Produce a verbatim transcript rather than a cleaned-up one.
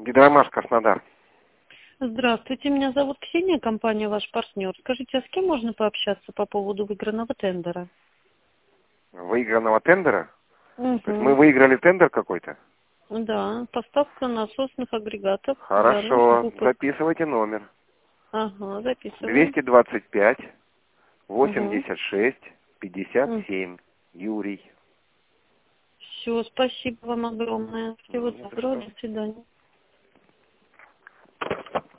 Гидромаш, Краснодар. Здравствуйте, меня зовут Ксения, компания «Ваш партнер». Скажите, а с кем можно пообщаться по поводу выигранного тендера? Выигранного тендера? Угу. То есть мы выиграли тендер какой-то? Да, поставка насосных агрегатов. Хорошо, записывайте номер. Ага, записываем. двести двадцать пять восемьдесят шесть пятьдесят семь. Угу. Юрий. Все, спасибо вам огромное. Всего доброго, до свидания.